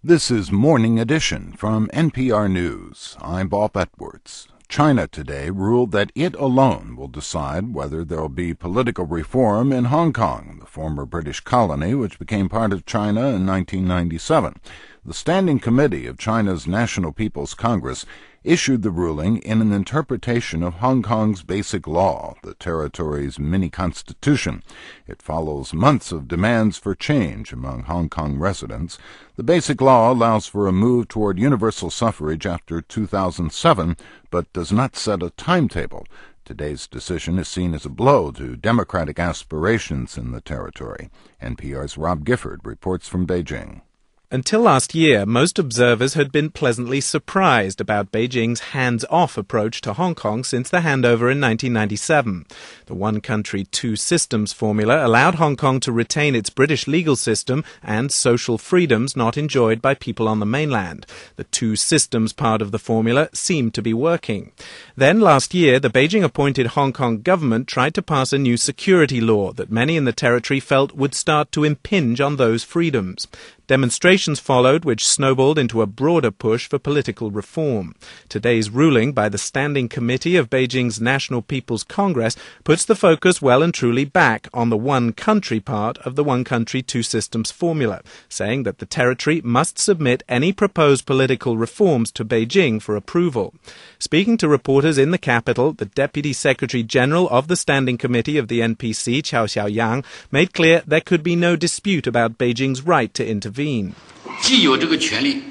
This is Morning Edition from NPR News. I'm Bob Edwards. China today ruled that it alone will decide whether there will be political reform in Hong Kong, the former British colony which became part of China in 1997. The Standing Committee of China's National People's Congress issued the ruling in an interpretation of Hong Kong's Basic Law, the territory's mini-constitution. It follows months of demands for change among Hong Kong residents. The Basic Law allows for a move toward universal suffrage after 2007, but does not set a timetable. Today's decision is seen as a blow to democratic aspirations in the territory. NPR's Rob Gifford reports from Beijing. Until last year, most observers had been pleasantly surprised about Beijing's hands-off approach to Hong Kong since the handover in 1997. The one country, two systems formula allowed Hong Kong to retain its British legal system and social freedoms not enjoyed by people on the mainland. The two systems part of the formula seemed to be working. Then last year, the Beijing-appointed Hong Kong government tried to pass a new security law that many in the territory felt would start to impinge on those freedoms. Demonstrations followed, which snowballed into a broader push for political reform. Today's ruling by the Standing Committee of Beijing's National People's Congress puts the focus well and truly back on the one country part of the one country, two systems formula, saying that the territory must submit any proposed political reforms to Beijing for approval. Speaking to reporters in the capital, the Deputy Secretary General of the Standing Committee of the NPC, Qiao Xiaoyang, made clear there could be no dispute about Beijing's right to intervene. The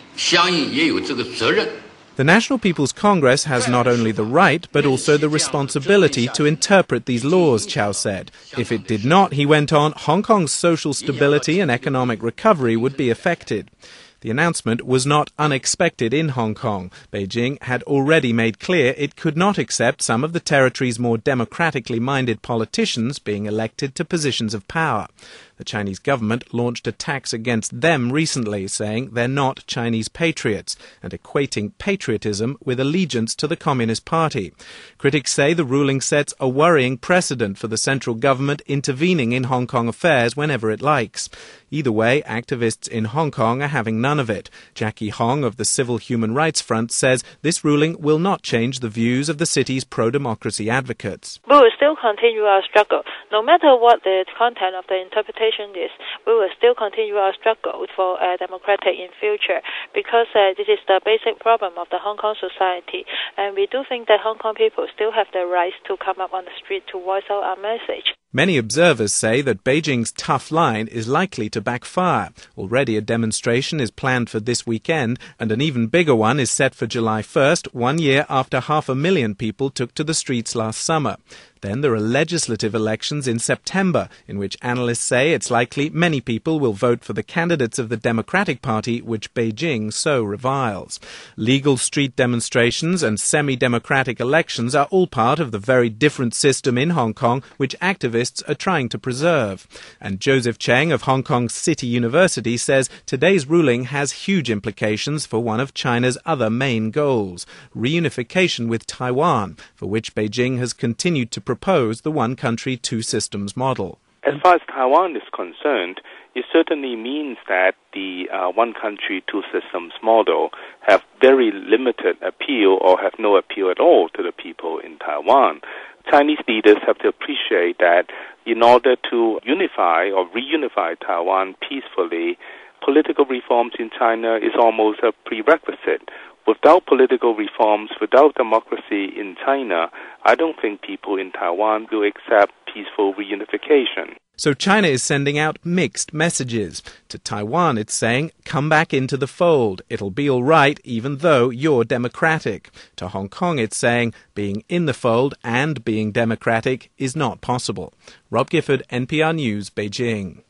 National People's Congress has not only the right, but also the responsibility to interpret these laws, Qiao said. If it did not, he went on, Hong Kong's social stability and economic recovery would be affected. The announcement was not unexpected in Hong Kong. Beijing had already made clear it could not accept some of the territory's more democratically minded politicians being elected to positions of power. The Chinese government launched attacks against them recently, saying they're not Chinese patriots and equating patriotism with allegiance to the Communist Party. Critics say the ruling sets a worrying precedent for the central government intervening in Hong Kong affairs whenever it likes. Either way, activists in Hong Kong are having none of it. Jackie Hong of the Civil Human Rights Front says this ruling will not change the views of the city's pro-democracy advocates. We will still continue our struggle. No matter what the content of the interpretation is, we will still continue our struggle for democratic in future, because this is the basic problem of the Hong Kong society. And we do think that Hong Kong people still have the right to come up on the street to voice out our message. Many observers say that Beijing's tough line is likely to backfire. Already a demonstration is planned for this weekend, and an even bigger one is set for July 1st, 1 year after 500,000 people took to the streets last summer. Then there are legislative elections in September, in which analysts say it's likely many people will vote for the candidates of the Democratic Party, which Beijing so reviles. Legal street demonstrations and semi-democratic elections are all part of the very different system in Hong Kong, which activists are trying to preserve. And Joseph Cheng of Hong Kong City University says today's ruling has huge implications for one of China's other main goals, reunification with Taiwan, for which Beijing has continued to propose the one country, two systems model. As far as Taiwan is concerned, it certainly means that the one country, two systems model have very limited appeal or have no appeal at all to the people in Taiwan. Chinese leaders have to appreciate that in order to unify or reunify Taiwan peacefully, political reforms in China is almost a prerequisite. Without political reforms, without democracy in China, I don't think people in Taiwan will accept peaceful reunification. So China is sending out mixed messages. To Taiwan, it's saying, come back into the fold. It'll be all right, even though you're democratic. To Hong Kong, it's saying, being in the fold and being democratic is not possible. Rob Gifford, NPR News, Beijing.